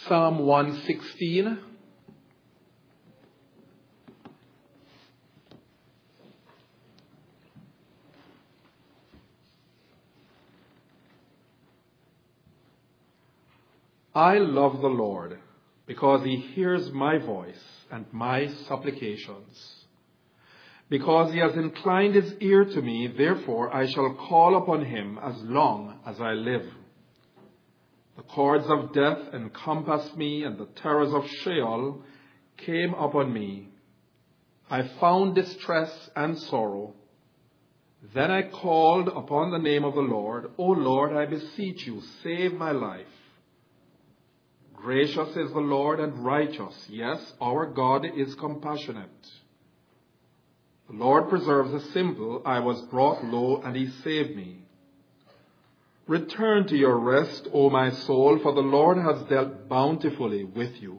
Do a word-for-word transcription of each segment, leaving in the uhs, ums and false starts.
Psalm one sixteen. I love the Lord because he hears my voice and my supplications. Because he has inclined his ear to me, therefore I shall call upon him as long as I live. The cords of death encompassed me, and the terrors of Sheol came upon me. I found distress and sorrow. Then I called upon the name of the Lord. O Lord, I beseech you, save my life. Gracious is the Lord and righteous. Yes, our God is compassionate. The Lord preserves the simple. I was brought low, and he saved me. Return to your rest, O my soul, for the Lord has dealt bountifully with you.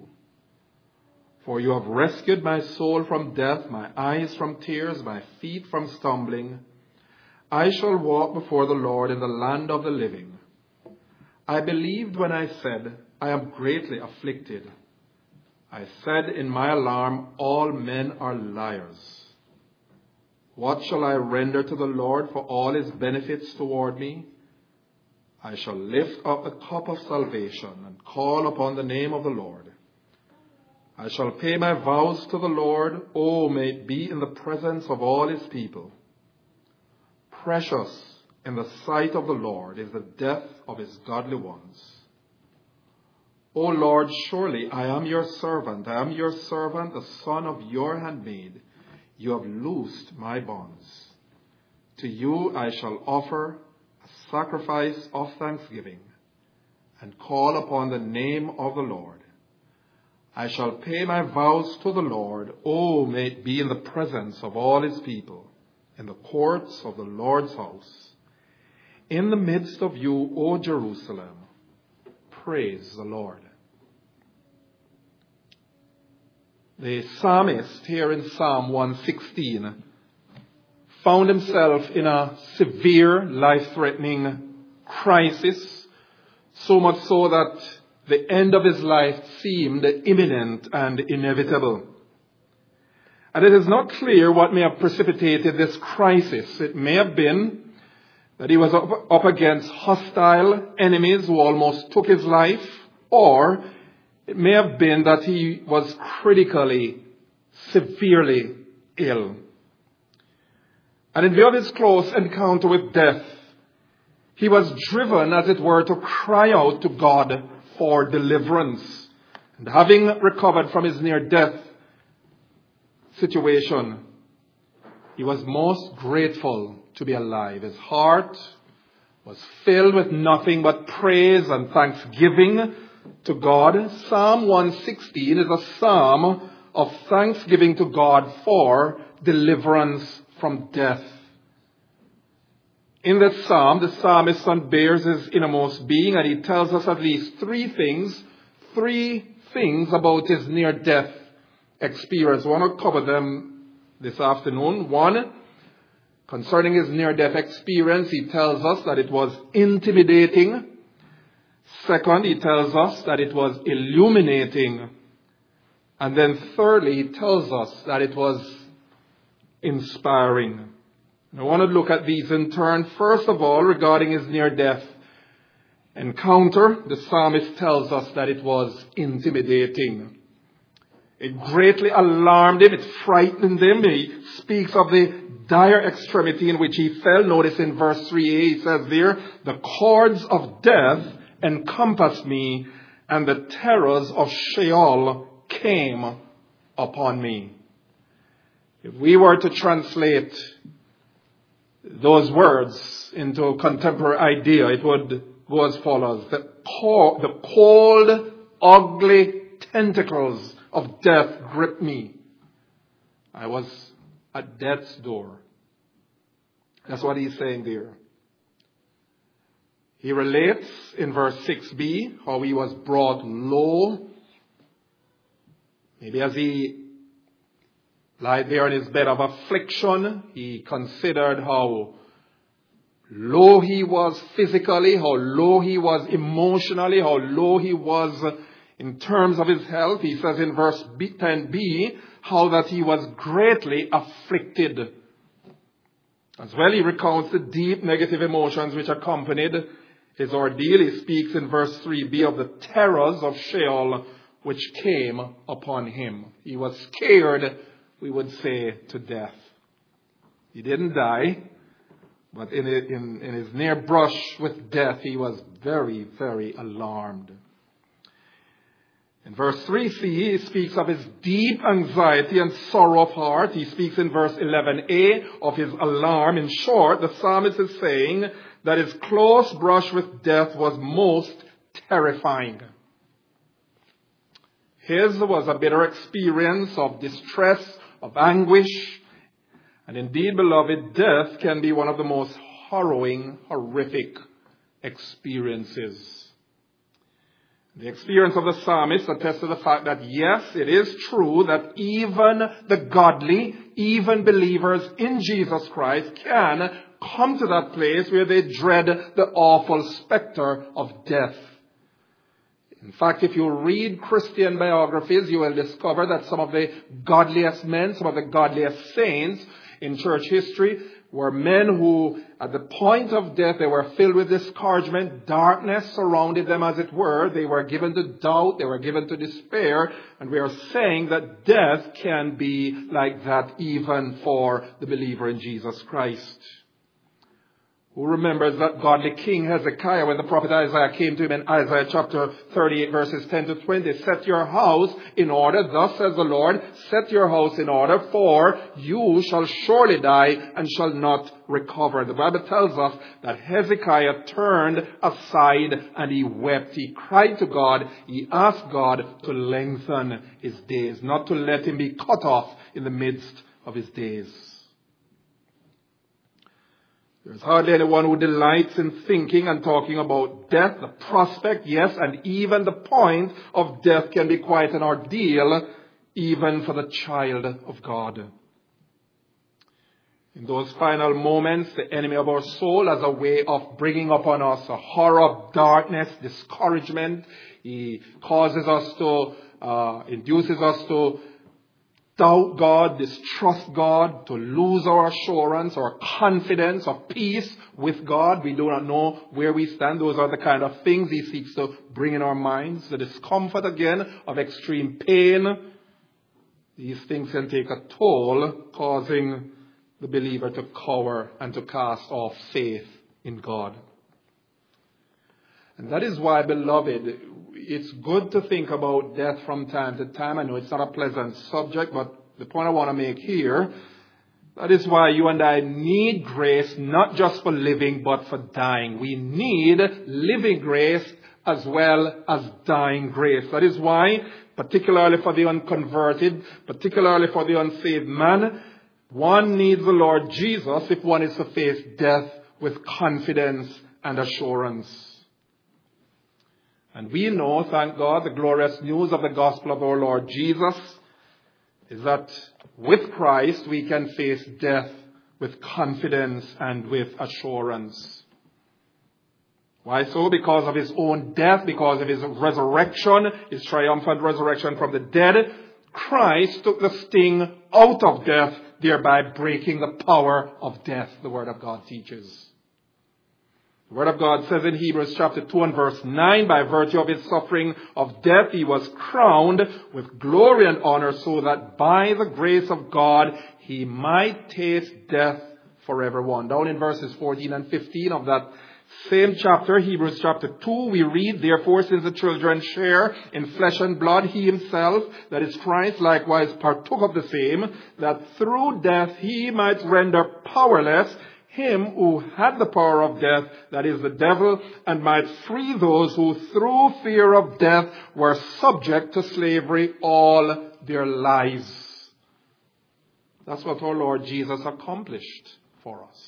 For you have rescued my soul from death, my eyes from tears, my feet from stumbling. I shall walk before the Lord in the land of the living. I believed when I said, I am greatly afflicted. I said in my alarm, all men are liars. What shall I render to the Lord for all his benefits toward me? I shall lift up the cup of salvation and call upon the name of the Lord. I shall pay my vows to the Lord. Oh, may it be in the presence of all his people. Precious in the sight of the Lord is the death of his godly ones. O Lord, surely I am your servant. I am your servant, the son of your handmaid. You have loosed my bonds. To you I shall offer a sacrifice of thanksgiving and call upon the name of the Lord. I shall pay my vows to the Lord. Oh, may it be in the presence of all his people, in the courts of the Lord's house. In the midst of you, O Jerusalem, praise the Lord. The psalmist here in Psalm one sixteen found himself in a severe, life-threatening crisis, so much so that the end of his life seemed imminent and inevitable. And it is not clear what may have precipitated this crisis. It may have been that he was up, up against hostile enemies who almost took his life, or it may have been that he was critically, severely ill. And in view of his close encounter with death, he was driven, as it were, to cry out to God for deliverance. And having recovered from his near-death situation, he was most grateful to be alive. His heart was filled with nothing but praise and thanksgiving to God. Psalm one sixteen is a psalm of thanksgiving to God for deliverance from death. In that psalm, the psalmist unbears his innermost being, and he tells us at least three things, three things about his near-death experience. I want to cover them this afternoon. One, concerning his near-death experience, he tells us that it was intimidating. Second, he tells us that it was illuminating. And then thirdly, he tells us that it was inspiring. And I want to look at these in turn. First of all, regarding his near-death encounter, the psalmist tells us that it was intimidating. It greatly alarmed him. It frightened him. He speaks of the dire extremity in which he fell. Notice in verse three a, he says there, the cords of death encompassed me, and the terrors of Sheol came upon me. If we were to translate those words into a contemporary idea, it would go as follows. The cold, the cold, ugly tentacles of death gripped me. I was at death's door. That's what he's saying there. He relates in verse six b how he was brought low. Maybe as he lied there in his bed of affliction, he considered how low he was physically, how low he was emotionally, how low he was In terms of his health, he says in verse ten b, how that he was greatly afflicted. As well, he recounts the deep negative emotions which accompanied his ordeal. He speaks in verse three b of the terrors of Sheol which came upon him. He was scared, we would say, to death. He didn't die, but in, in, in his near brush with death, he was very, very alarmed. In verse three c, he speaks of his deep anxiety and sorrow of heart. He speaks in verse eleven a of his alarm. In short, the psalmist is saying that his close brush with death was most terrifying. His was a bitter experience of distress, of anguish. And indeed, beloved, death can be one of the most harrowing, horrific experiences. The experience of the psalmist attests to the fact that, yes, it is true that even the godly, even believers in Jesus Christ can come to that place where they dread the awful specter of death. In fact, if you read Christian biographies, you will discover that some of the godliest men, some of the godliest saints in church history were men who, at the point of death, they were filled with discouragement. Darkness surrounded them, as it were. They were given to doubt. They were given to despair. And we are saying that death can be like that even for the believer in Jesus Christ. Who remembers that godly King Hezekiah, when the prophet Isaiah came to him in Isaiah chapter thirty-eight, verses ten to twenty, set your house in order, thus says the Lord, set your house in order, for you shall surely die and shall not recover. The Bible tells us that Hezekiah turned aside and he wept. He cried to God. He asked God to lengthen his days, not to let him be cut off in the midst of his days. There's hardly anyone who delights in thinking and talking about death, the prospect, yes, and even the point of death can be quite an ordeal, even for the child of God. In those final moments, the enemy of our soul has a way of bringing upon us a horror of darkness, discouragement. He causes us to, uh, induces us to doubt God, distrust God, to lose our assurance, our confidence, of peace with God. We do not know where we stand. Those are the kind of things he seeks to bring in our minds. The discomfort again of extreme pain. These things can take a toll, causing the believer to cower and to cast off faith in God. And that is why, beloved, it's good to think about death from time to time. I know it's not a pleasant subject, but the point I want to make here, that is why you and I need grace, not just for living, but for dying. We need living grace as well as dying grace. That is why, particularly for the unconverted, particularly for the unsaved man, one needs the Lord Jesus if one is to face death with confidence and assurance. And we know, thank God, the glorious news of the gospel of our Lord Jesus is that with Christ we can face death with confidence and with assurance. Why so? Because of his own death, because of his resurrection, his triumphant resurrection from the dead, Christ took the sting out of death, thereby breaking the power of death, the Word of God teaches. The Word of God says in Hebrews chapter two and verse nine, by virtue of his suffering of death, he was crowned with glory and honor, so that by the grace of God, he might taste death for everyone. Down in verses fourteen and fifteen of that same chapter, Hebrews chapter two, we read, therefore, since the children share in flesh and blood, he himself, that is Christ, likewise partook of the same, that through death he might render powerless him who had the power of death, that is the devil, and might free those who through fear of death were subject to slavery all their lives. That's what our Lord Jesus accomplished for us.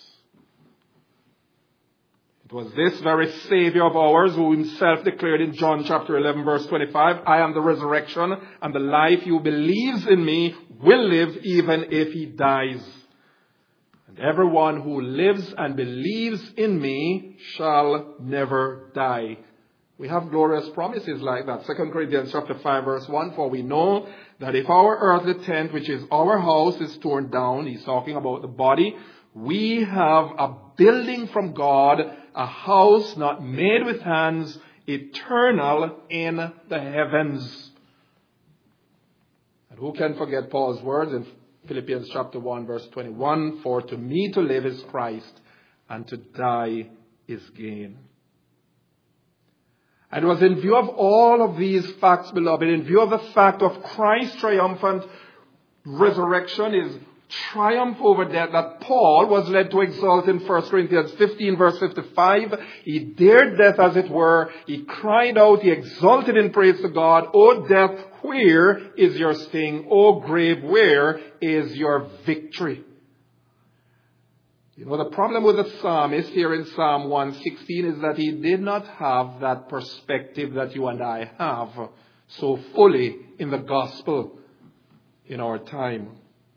It was this very Savior of ours who himself declared in John chapter eleven verse twenty-five, I am the resurrection and the life. He who believes in me will live even if he dies. And everyone who lives and believes in me shall never die. We have glorious promises like that. Second Corinthians chapter five verse one, for we know that if our earthly tent, which is our house, is torn down, he's talking about the body, we have a building from God, a house not made with hands, eternal in the heavens. And who can forget Paul's words in Philippians chapter one verse twenty-one, for to me to live is Christ, and to die is gain. And it was in view of all of these facts, beloved, in view of the fact of Christ's triumphant resurrection, his triumph over death, that Paul was led to exalt in First Corinthians fifteen verse fifty-five. He dared death, as it were. He cried out, he exulted in praise to God. O death, where is your sting? O grave, where is your victory? You know, the problem with the psalmist here in Psalm one sixteen is that he did not have that perspective that you and I have so fully in the gospel in our time.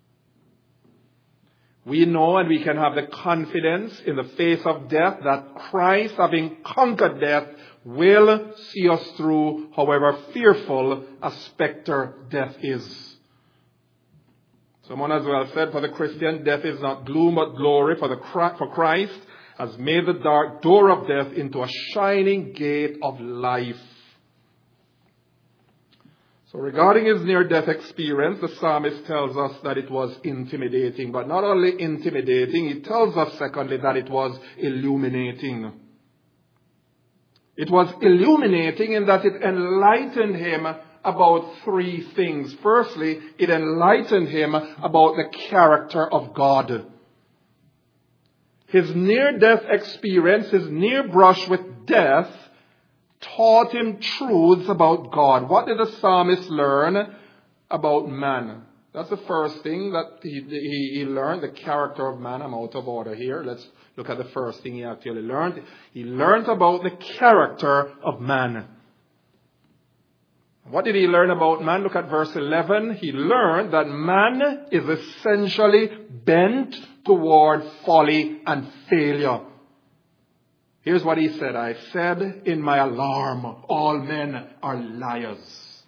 We know and we can have the confidence in the face of death that Christ, having conquered death, will see us through, however fearful a specter death is. Someone as well said, for the Christian, death is not gloom but glory, for, the, for Christ has made the dark door of death into a shining gate of life. So regarding his near-death experience, the psalmist tells us that it was intimidating. But not only intimidating, he tells us, secondly, that it was illuminating. It was illuminating in that it enlightened him about three things. Firstly, it enlightened him about the character of God. His near-death experience, his near brush with death, taught him truths about God. What did the psalmist learn about man? That's the first thing that he, he, he learned, the character of man. I'm out of order here. Let's look at the first thing he actually learned. He learned about the character of man. What did he learn about man? Look at verse eleven. He learned that man is essentially bent toward folly and failure. Here's what he said. I said in my alarm, all men are liars.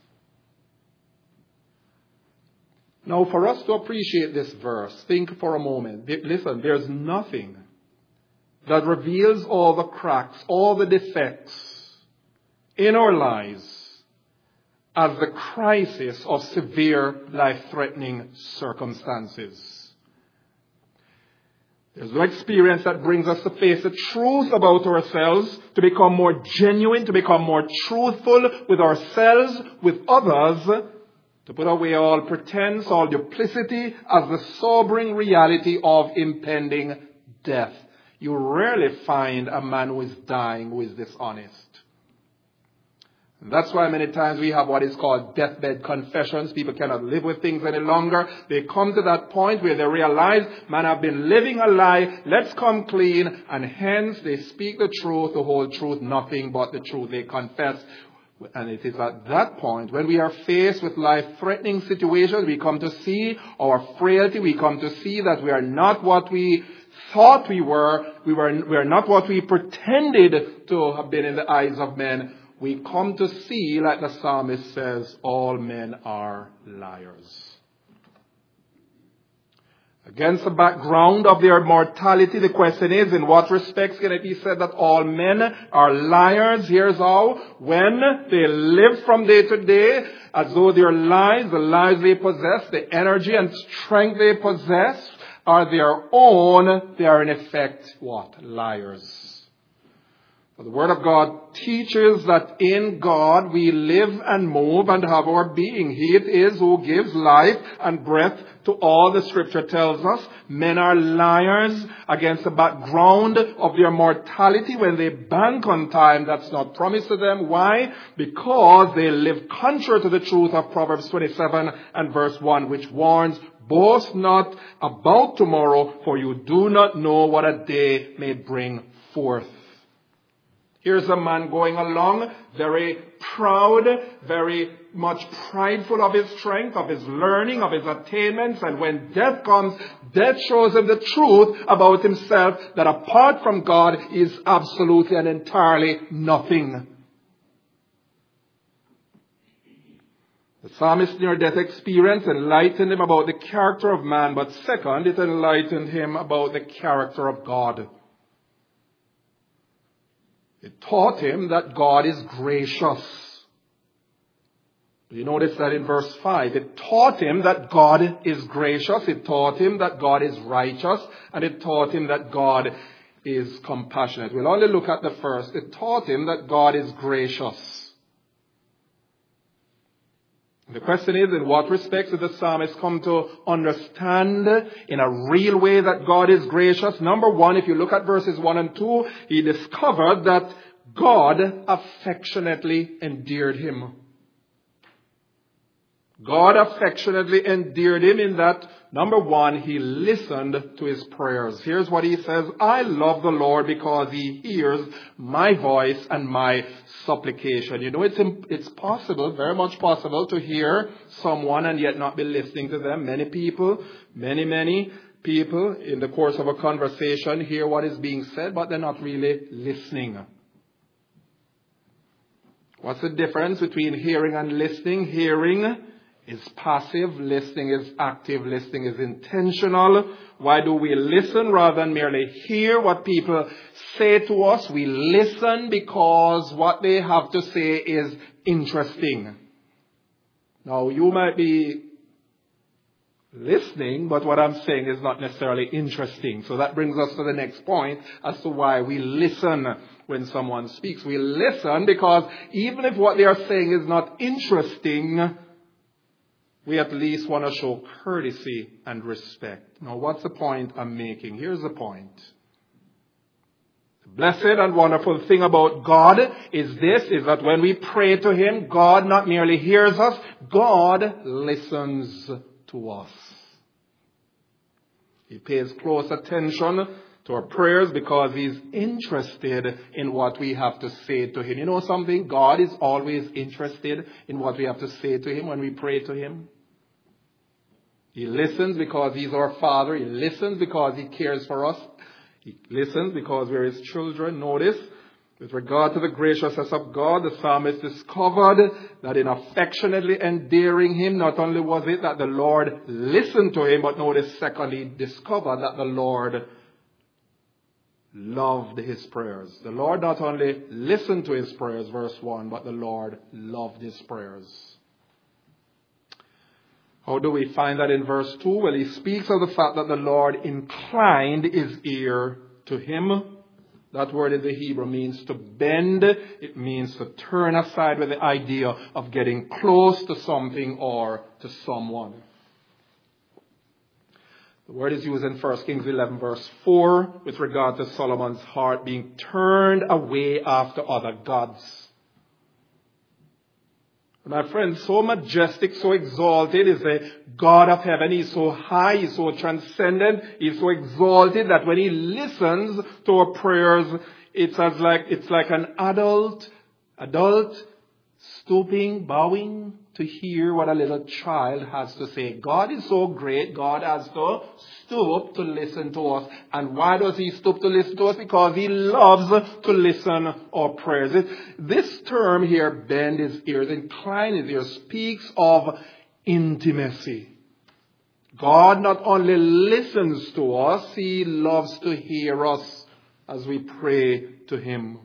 Now, for us to appreciate this verse, think for a moment. Listen, there's nothing that reveals all the cracks, all the defects in our lives as the crisis of severe life-threatening circumstances. There's no experience that brings us to face the truth about ourselves, to become more genuine, to become more truthful with ourselves, with others, to put away all pretense, all duplicity, as the sobering reality of impending death. You rarely find a man who is dying who is dishonest. And that's why many times we have what is called deathbed confessions. People cannot live with things any longer. They come to that point where they realize, man, I've been living a lie. Let's come clean. And hence they speak the truth, the whole truth, nothing but the truth. They confess. And it is at that point, when we are faced with life-threatening situations, we come to see our frailty. We come to see that we are not what we thought we were. We were, we are not what we pretended to have been in the eyes of men. We come to see, like the psalmist says, all men are liars. Against the background of their mortality, the question is, in what respects can it be said that all men are liars? Here's how. When they live from day to day, as though their lives, the lives they possess, the energy and strength they possess, are their own, they are in effect what? Liars. The Word of God teaches that in God we live and move and have our being. He it is who gives life and breath to all, the Scripture tells us. Men are liars against the background of their mortality when they bank on time that's not promised to them. Why? Because they live contrary to the truth of Proverbs twenty-seven and verse one, which warns, boast not about tomorrow, for you do not know what a day may bring forth. Here's a man going along, very proud, very much prideful of his strength, of his learning, of his attainments. And when death comes, death shows him the truth about himself, that apart from God, he is absolutely and entirely nothing. The psalmist's near-death experience enlightened him about the character of man, but second, it enlightened him about the character of God. It taught him that God is gracious. You notice that in verse five. It taught him that God is gracious. It taught him that God is righteous. And it taught him that God is compassionate. We'll only look at the first. It taught him that God is gracious. The question is, in what respects did the psalmist come to understand in a real way that God is gracious? Number one, if you look at verses one and two, he discovered that God affectionately endeared him. God affectionately endeared him in that, number one, he listened to his prayers. Here's what he says: I love the Lord because he hears my voice and my supplication. You know, it's it's possible, very much possible, to hear someone and yet not be listening to them. Many people, many, many people in the course of a conversation hear what is being said, but they're not really listening. What's the difference between hearing and listening? Hearing is passive, listening is active, listening is intentional. Why do we listen rather than merely hear what people say to us? We listen because what they have to say is interesting. Now, you might be listening, but what I'm saying is not necessarily interesting. So that brings us to the next point as to why we listen when someone speaks. We listen because even if what they are saying is not interesting, we at least want to show courtesy and respect. Now, what's the point I'm making? Here's the point. The blessed and wonderful thing about God is this, is that when we pray to him, God not merely hears us, God listens to us. He pays close attention to our prayers because he's interested in what we have to say to him. You know something? God is always interested in what we have to say to him when we pray to him. He listens because he's our Father. He listens because he cares for us. He listens because we're his children. Notice, with regard to the graciousness of God, the psalmist discovered that in affectionately endearing him, not only was it that the Lord listened to him, but notice, secondly, discovered that the Lord loved his prayers. The Lord not only listened to his prayers, verse one, but the Lord loved his prayers. How do we find that in verse two? Well, he speaks of the fact that the Lord inclined his ear to him. That word in the Hebrew means to bend. It means to turn aside with the idea of getting close to something or to someone. The word is used in First Kings eleven verse four with regard to Solomon's heart being turned away after other gods. My friend, so majestic, so exalted is the God of heaven. He's so high, he's so transcendent, he's so exalted that when he listens to our prayers, it's as like it's like an adult, adult stooping, bowing to hear what a little child has to say. God is so great, God has to stoop to listen to us. And why does he stoop to listen to us? Because he loves to listen to our prayers. It, this term here, bend his ears, incline his ears, speaks of intimacy. God not only listens to us, he loves to hear us as we pray to him.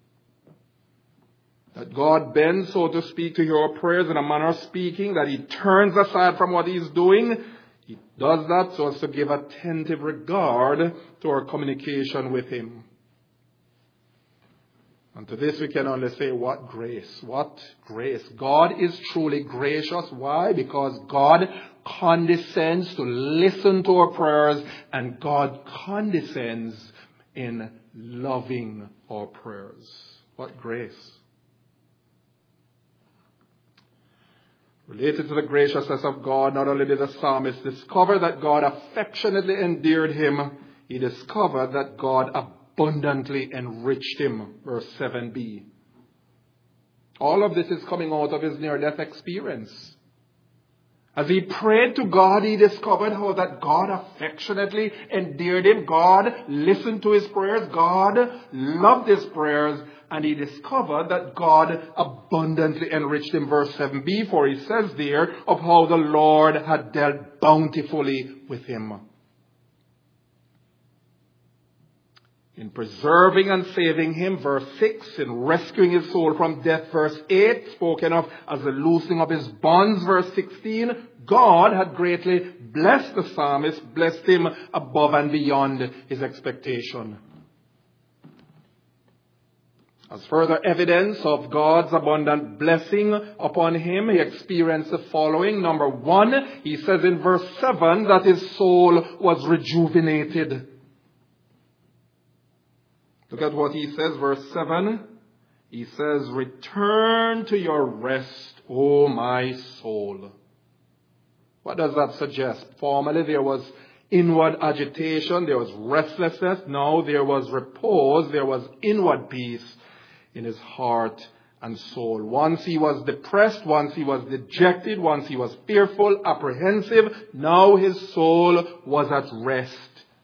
That God bends, so to speak, to hear our prayers in a manner of speaking, that he turns aside from what he's doing. He does that so as to give attentive regard to our communication with him. And to this we can only say, what grace, what grace. God is truly gracious. Why? Because God condescends to listen to our prayers, and God condescends in loving our prayers. What grace. Related to the graciousness of God, not only did the psalmist discover that God affectionately endeared him, he discovered that God abundantly enriched him. Verse seven b. All of this is coming out of his near-death experience. As he prayed to God, he discovered how that God affectionately endeared him. God listened to his prayers. God loved his prayers. And he discovered that God abundantly enriched him. Verse seven b, for he says there of how the Lord had dealt bountifully with him. In preserving and saving him, verse six, in rescuing his soul from death, verse eight, spoken of as the loosing of his bonds, verse sixteen, God had greatly blessed the psalmist, blessed him above and beyond his expectation. As further evidence of God's abundant blessing upon him, he experienced the following. Number one, he says in verse seven that his soul was rejuvenated. Look at what he says, verse seven. He says, return to your rest, O my soul. What does that suggest? Formerly there was inward agitation, there was restlessness. Now there was repose, there was inward peace in his heart and soul. Once he was depressed, once he was dejected, once he was fearful, apprehensive, now his soul was at rest.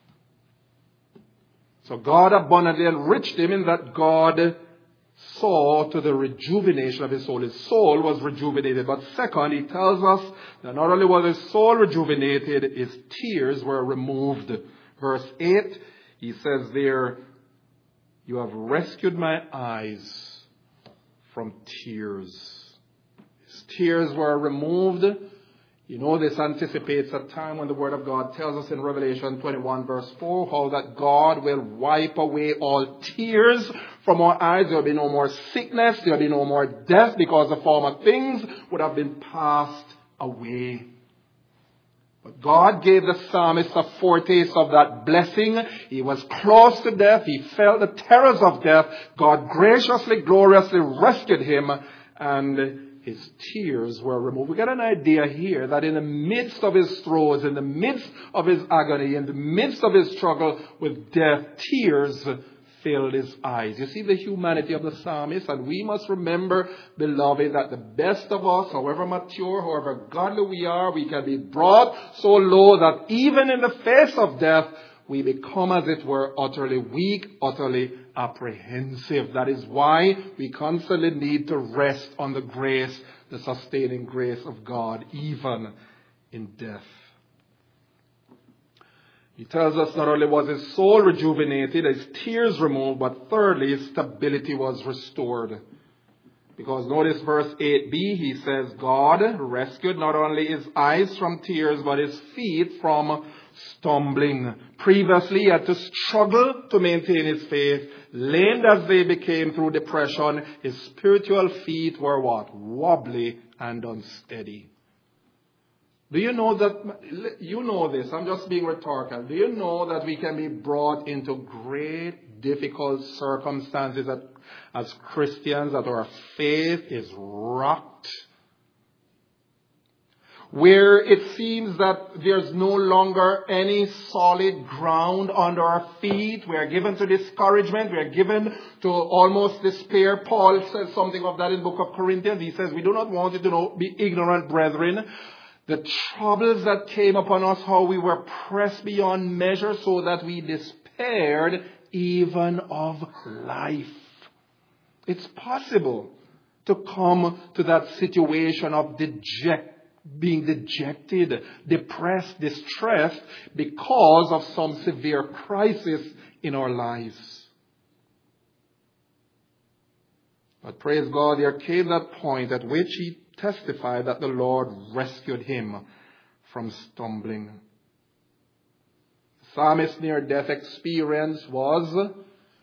So God abundantly enriched him in that God saw to the rejuvenation of his soul. His soul was rejuvenated. But second, he tells us that not only was his soul rejuvenated, his tears were removed. Verse eight, he says there, you have rescued my eyes from tears. His tears were removed. You know, this anticipates a time when the Word of God tells us in Revelation twenty-one verse four how that God will wipe away all tears from our eyes. There will be no more sickness. There will be no more death, because the former things would have been passed away. But God gave the psalmist a foretaste of that blessing. He was close to death. He felt the terrors of death. God graciously, gloriously rescued him, and his tears were removed. We get an idea here that in the midst of his throes, in the midst of his agony, in the midst of his struggle with death, tears filled his eyes. You see the humanity of the psalmist, and we must remember, beloved, that the best of us, however mature, however godly we are, we can be brought so low that even in the face of death, we become, as it were, utterly weak, utterly apprehensive. That is why we constantly need to rest on the grace, the sustaining grace of God, even in death. He tells us not only was his soul rejuvenated, his tears removed, but thirdly, his stability was restored. Because notice verse eight b, he says, God rescued not only his eyes from tears, but his feet from stumbling. Previously, he had to struggle to maintain his faith. Lamed as they became through depression, his spiritual feet were what? Wobbly and unsteady. Do you know that, you know this, I'm just being rhetorical. Do you know that we can be brought into great difficult circumstances that, as Christians, that our faith is rocked? Where it seems that there's no longer any solid ground under our feet. We are given to discouragement. We are given to almost despair. Paul says something of that in the book of Corinthians. He says, we do not want you to know, be ignorant, brethren. The troubles that came upon us, how we were pressed beyond measure so that we despaired even of life. It's possible to come to that situation of deject, being dejected, depressed, distressed because of some severe crisis in our lives. But praise God, there came that point at which he testified that the Lord rescued him from stumbling. The psalmist's near-death experience was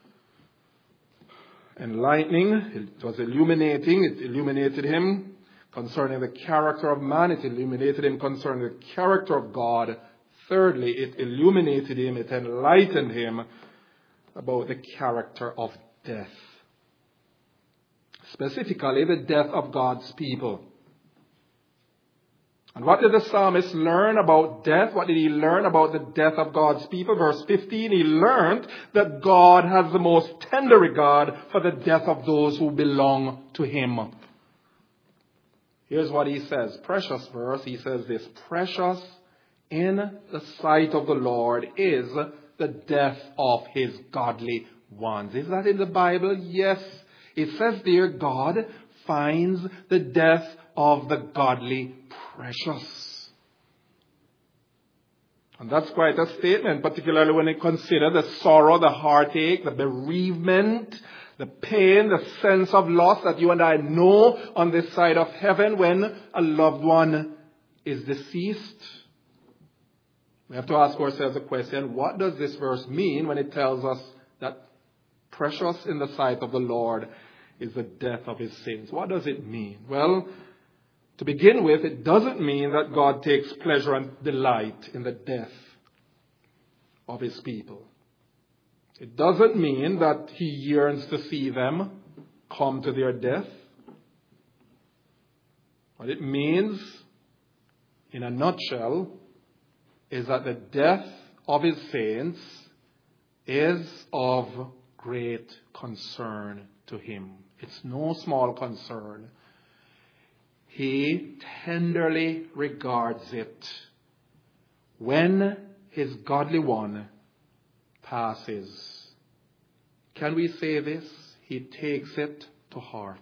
enlightening. It was illuminating. It illuminated him concerning the character of man. It illuminated him concerning the character of God. Thirdly, it illuminated him, it enlightened him about the character of death. Specifically, the death of God's people. And what did the psalmist learn about death? What did he learn about the death of God's people? Verse fifteen, he learned that God has the most tender regard for the death of those who belong to him. Here's what he says. Precious verse. He says this. Precious in the sight of the Lord is the death of his godly ones. Is that in the Bible? Yes. It says there, God finds the death of the godly precious. And that's quite a statement, particularly when you consider the sorrow, the heartache, the bereavement, the pain, the sense of loss that you and I know on this side of heaven when a loved one is deceased. We have to ask ourselves the question, what does this verse mean when it tells us that precious in the sight of the Lord is the death of his saints? What does it mean? Well, to begin with, it doesn't mean that God takes pleasure and delight in the death of his people. It doesn't mean that he yearns to see them come to their death. What it means, in a nutshell, is that the death of his saints is of great concern to him. It's no small concern. He tenderly regards it when his godly one passes. Can we say this? He takes it to heart.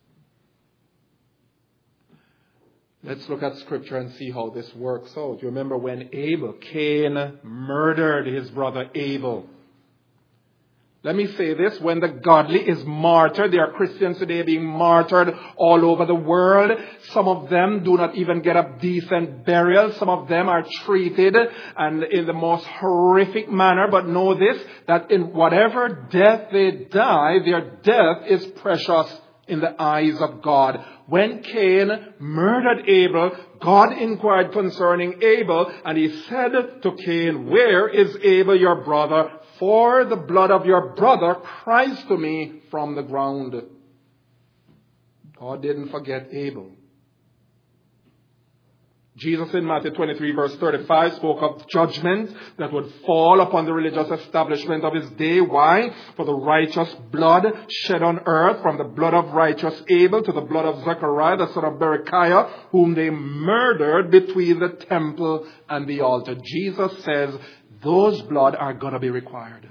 Let's look at Scripture and see how this works out. You remember when Abel, Cain murdered his brother Abel. Let me say this, when the godly is martyred, there are Christians today being martyred all over the world. Some of them do not even get a decent burial. Some of them are treated and in the most horrific manner. But know this, that in whatever death they die, their death is precious in the eyes of God. When Cain murdered Abel, God inquired concerning Abel, and he said to Cain, "Where is Abel your brother? For the blood of your brother cries to me from the ground." God didn't forget Abel. Jesus in Matthew twenty-three verse thirty-five spoke of judgment that would fall upon the religious establishment of his day. Why? For the righteous blood shed on earth, from the blood of righteous Abel to the blood of Zechariah, the son of Berechiah, whom they murdered between the temple and the altar. Jesus says those blood are going to be required.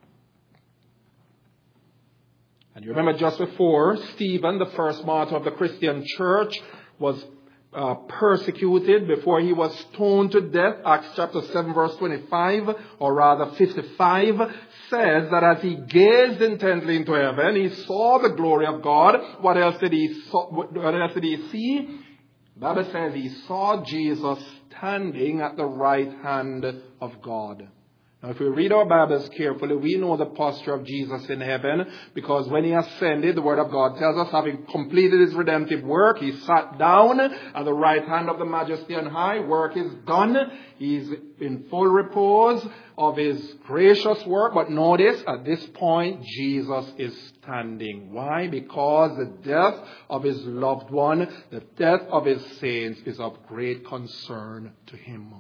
And you remember just before, Stephen, the first martyr of the Christian church, was Uh, persecuted before he was stoned to death. Acts chapter seven verse twenty-five, or rather fifty-five, says that as he gazed intently into heaven, he saw the glory of God. What else did he saw, what else did he see? The Bible says he saw Jesus standing at the right hand of God. Now, if we read our Bibles carefully, we know the posture of Jesus in heaven, because when he ascended, the Word of God tells us, having completed his redemptive work, he sat down at the right hand of the Majesty on high. Work is done. He's in full repose of his gracious work. But notice, at this point, Jesus is standing. Why? Because the death of his loved one, the death of his saints, is of great concern to him.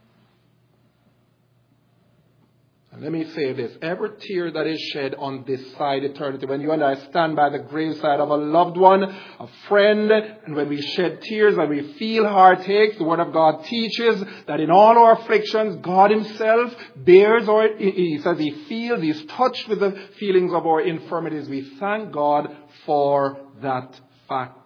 Let me say this. Every tear that is shed on this side eternity, when you and I stand by the graveside of a loved one, a friend, and when we shed tears and we feel heartache, the Word of God teaches that in all our afflictions, God himself bears, or he says he feels, he's touched with the feelings of our infirmities. We thank God for that fact.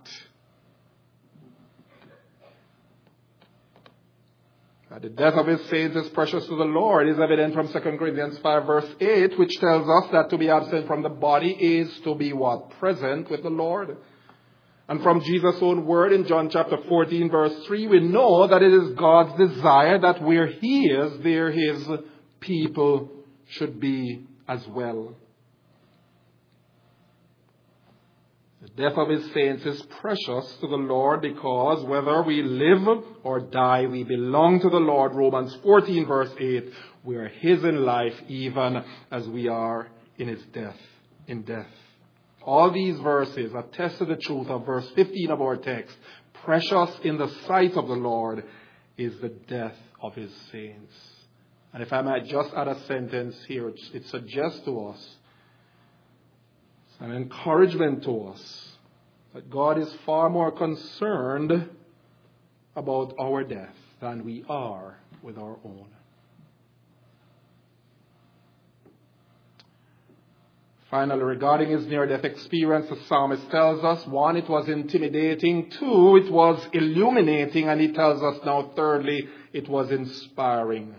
The death of his saints is precious to the Lord is evident from Second Corinthians five verse eight, which tells us that to be absent from the body is to be what? Present with the Lord. And from Jesus' own word in John chapter fourteen verse three, we know that it is God's desire that where he is, there his people should be as well. The death of his saints is precious to the Lord, because whether we live or die, we belong to the Lord. Romans fourteen verse eight, we are his in life even as we are in his death, in death. All these verses attest to the truth of verse fifteen of our text. Precious in the sight of the Lord is the death of his saints. And if I might just add a sentence here, it suggests to us an encouragement to us that God is far more concerned about our death than we are with our own. Finally, regarding his near-death experience, the psalmist tells us, one, it was intimidating. Two, it was illuminating. And he tells us now, thirdly, it was inspiring.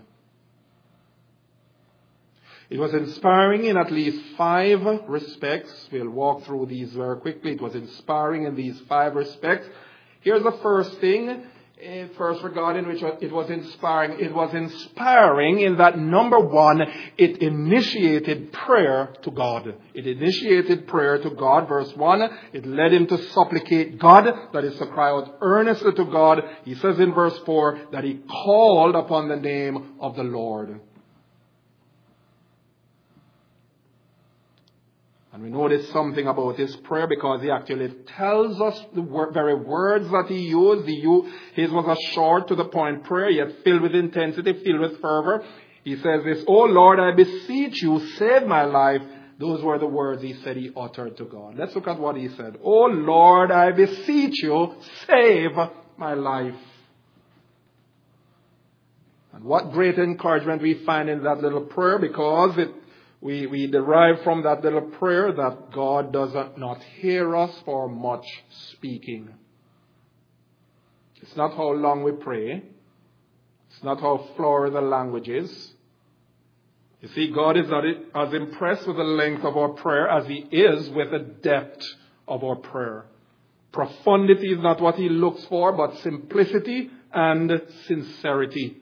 It was inspiring in at least five respects. We'll walk through these very quickly. It was inspiring in these five respects. Here's the first thing. First regarding which it was inspiring. It was inspiring in that, number one, it initiated prayer to God. It initiated prayer to God. Verse one, it led him to supplicate God, that is to cry out earnestly to God. He says in verse four that he called upon the name of the Lord. And we notice something about his prayer because he actually tells us the wor- very words that he used. He used. His was a short to the point prayer, yet filled with intensity, filled with fervor. He says this, "O Lord, I beseech you, save my life." Those were the words he said he uttered to God. Let's look at what he said. "O Lord, I beseech you, save my life." And what great encouragement we find in that little prayer, because it We, we derive from that little prayer that God does not hear us for much speaking. It's not how long we pray. It's not how florid the language is. You see, God is not as impressed with the length of our prayer as he is with the depth of our prayer. Profundity is not what he looks for, but simplicity and sincerity.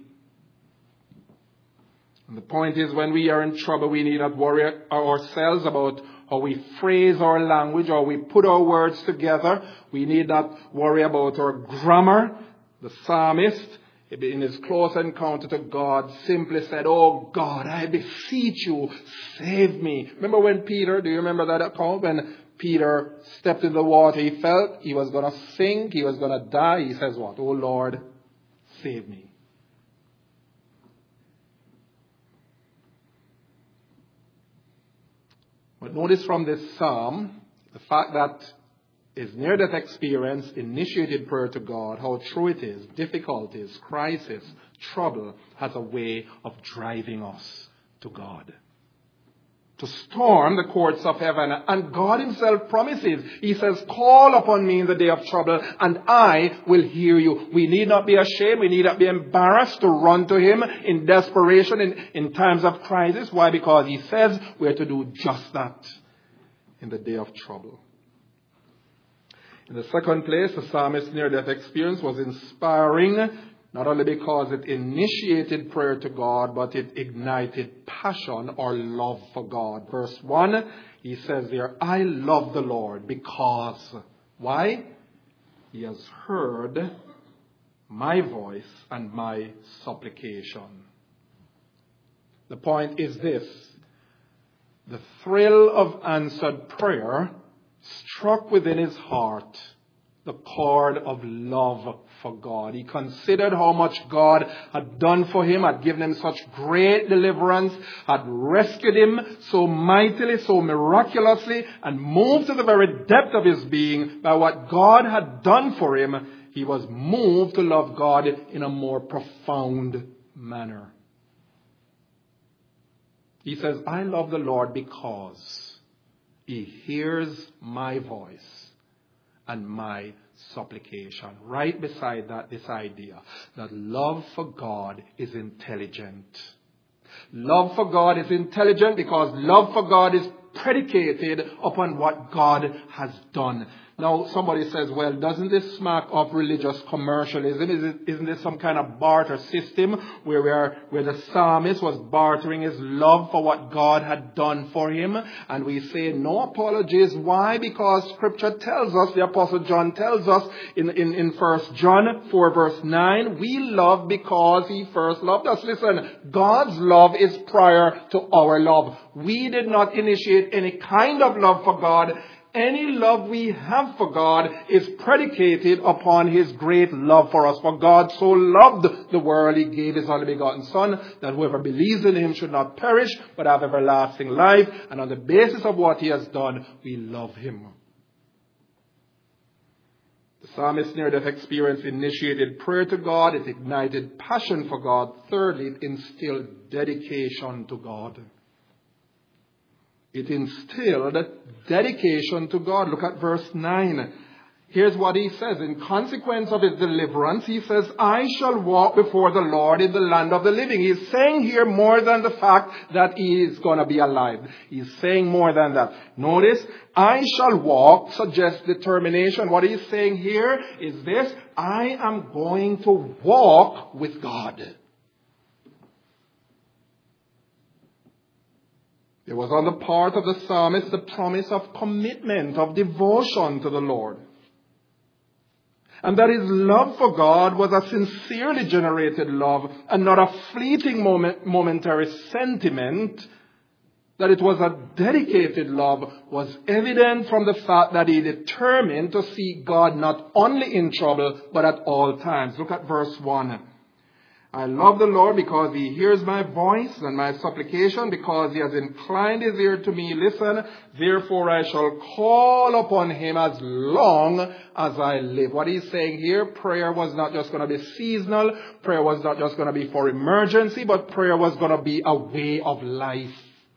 And the point is, when we are in trouble, we need not worry ourselves about how we phrase our language or we put our words together. We need not worry about our grammar. The psalmist, in his close encounter to God, simply said, "Oh God, I beseech you, save me." Remember when Peter, do you remember that account? When Peter stepped in the water, he felt he was going to sink, he was going to die. He says what? "Oh Lord, save me." But notice from this psalm, the fact that his near-death experience initiated prayer to God, how true it is, difficulties, crisis, trouble has a way of driving us to God. To storm the courts of heaven. And God himself promises. He says, "Call upon me in the day of trouble, and I will hear you." We need not be ashamed. We need not be embarrassed to run to him in desperation in, in times of crisis. Why? Because he says we are to do just that in the day of trouble. In the second place, the psalmist's near-death experience was inspiring, not only because it initiated prayer to God, but it ignited passion or love for God. Verse one, he says there, "I love the Lord because," why? "He has heard my voice and my supplication." The point is this: the thrill of answered prayer struck within his heart the chord of love for God. He considered how much God had done for him, had given him such great deliverance, had rescued him so mightily, so miraculously, and moved to the very depth of his being by what God had done for him. He was moved to love God in a more profound manner. He says, "I love the Lord because he hears my voice and my supplication." Right beside that, this idea that love for God is intelligent. Love for God is intelligent because love for God is predicated upon what God has done. Now, somebody says, "Well, doesn't this smack of religious commercialism? Is it, isn't this some kind of barter system where we are, where the psalmist was bartering his love for what God had done for him?" And we say, no apologies. Why? Because Scripture tells us, the Apostle John tells us in, in, in First John four verse nine, we love because he first loved us. Listen, God's love is prior to our love. We did not initiate any kind of love for God. Any love we have for God is predicated upon his great love for us. For God so loved the world, he gave his only begotten Son, that whoever believes in him should not perish, but have everlasting life. And on the basis of what he has done, we love him. The psalmist's near-death experience initiated prayer to God. It ignited passion for God. Thirdly, it instilled dedication to God. It instilled dedication to God. Look at verse nine. Here's what he says. In consequence of his deliverance, he says, I shall walk before the Lord in the land of the living. He's saying here more than the fact that he is going to be alive. He's saying more than that. Notice, I shall walk suggests determination. What he's saying here is this: I am going to walk with God. There was on the part of the psalmist the promise of commitment, of devotion to the Lord. And that his love for God was a sincerely generated love and not a fleeting moment, momentary sentiment. That it was a dedicated love was evident from the fact that he determined to seek God not only in trouble, but at all times. Look at verse one. I love the Lord because he hears my voice and my supplication, because he has inclined his ear to me. Listen, therefore I shall call upon him as long as I live. What he's saying here, prayer was not just going to be seasonal. Prayer was not just going to be for emergency, but prayer was going to be a way of life.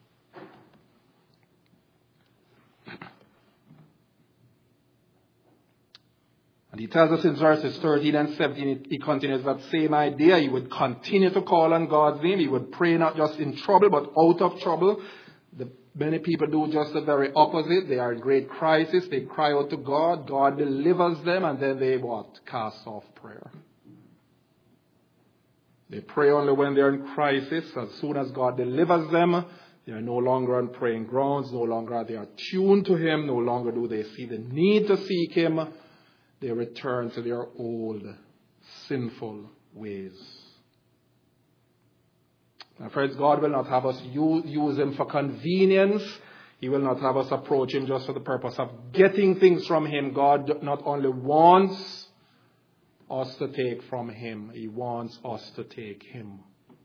And he tells us in verses thirteen and seventeen, he continues that same idea. He would continue to call on God's name. He would pray not just in trouble, but out of trouble. The, many people do just the very opposite. They are in great crisis. They cry out to God. God delivers them, and then they what? Cast off prayer. They pray only when they are in crisis. As soon as God delivers them, they are no longer on praying grounds. No longer are they attuned to him. No longer do they see the need to seek him. They return to their old sinful ways. Now, friends, God will not have us use, use him for convenience. He will not have us approach him just for the purpose of getting things from him. God not only wants us to take from him, he wants us to take him.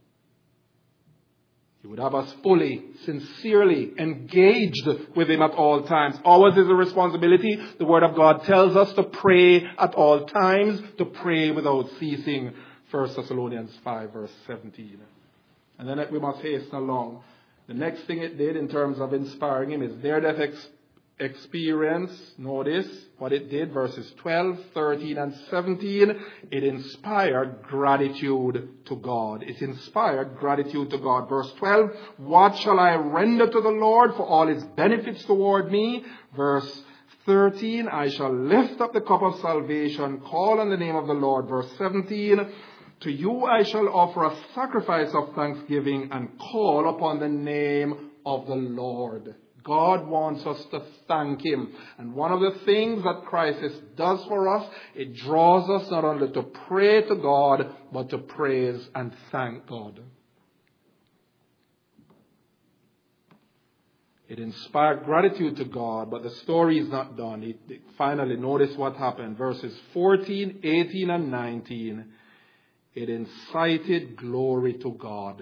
He would have us fully, sincerely engaged with him at all times. Ours is a responsibility. The Word of God tells us to pray at all times, to pray without ceasing. First Thessalonians five, verse seventeen. And then we must hasten along. The next thing it did in terms of inspiring him is their death ex- experience. Notice what it did, verses twelve, thirteen, and seventeen. It inspired gratitude to God. It inspired gratitude to God. Verse twelve, what shall I render to the Lord for all his benefits toward me? Verse thirteen, I shall lift up the cup of salvation, call on the name of the Lord. Verse seventeen, to you I shall offer a sacrifice of thanksgiving and call upon the name of the Lord. God wants us to thank him. And one of the things that crisis does for us, it draws us not only to pray to God, but to praise and thank God. It inspired gratitude to God, but the story is not done. It, it, finally, notice what happened. Verses fourteen, eighteen, and nineteen. It incited glory to God.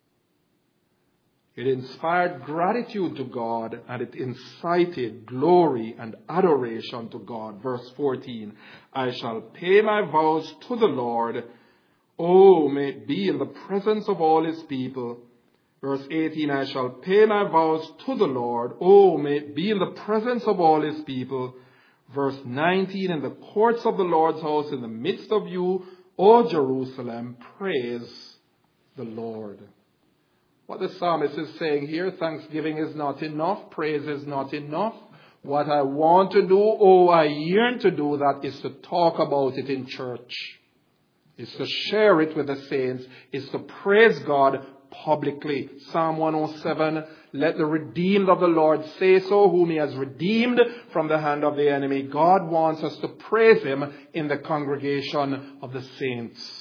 It inspired gratitude to God, and it incited glory and adoration to God. Verse fourteen, I shall pay my vows to the Lord. Oh, may it be in the presence of all his people. Verse eighteen, I shall pay my vows to the Lord. Oh, may it be in the presence of all his people. Verse nineteen, in the courts of the Lord's house, in the midst of you, O Jerusalem, praise the Lord. What the psalmist is saying here, thanksgiving is not enough, praise is not enough. What I want to do, oh, I yearn to do that, is to talk about it in church. Is to share it with the saints. Is to praise God publicly. Psalm one oh seven, let the redeemed of the Lord say so, whom he has redeemed from the hand of the enemy. God wants us to praise him in the congregation of the saints.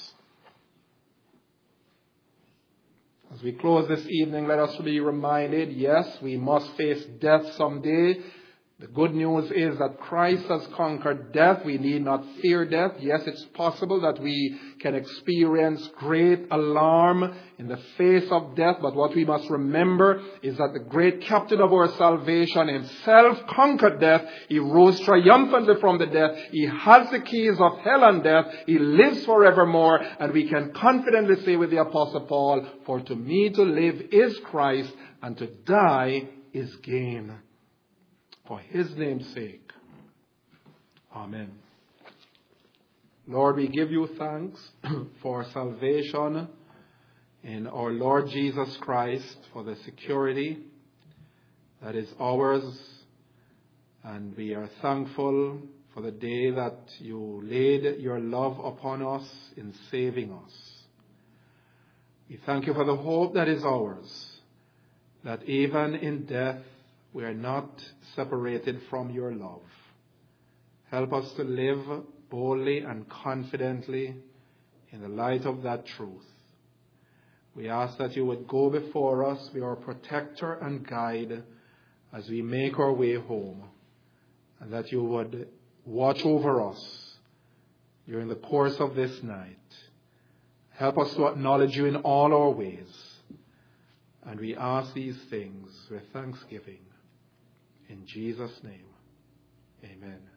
As we close this evening, let us be reminded, yes, we must face death someday. The good news is that Christ has conquered death. We need not fear death. Yes, it's possible that we can experience great alarm in the face of death, but what we must remember is that the great captain of our salvation himself conquered death. He rose triumphantly from the death. He has the keys of hell and death. He lives forevermore, and we can confidently say with the Apostle Paul, "For to me to live is Christ, and to die is gain." For his name's sake. Amen. Lord, we give you thanks for salvation in our Lord Jesus Christ, for the security that is ours. And we are thankful for the day that you laid your love upon us in saving us. We thank you for the hope that is ours, that even in death, we are not separated from your love. Help us to live boldly and confidently in the light of that truth. We ask that you would go before us, be our protector and guide as we make our way home, and that you would watch over us during the course of this night. Help us to acknowledge you in all our ways. And we ask these things with thanksgiving. In Jesus' name, amen.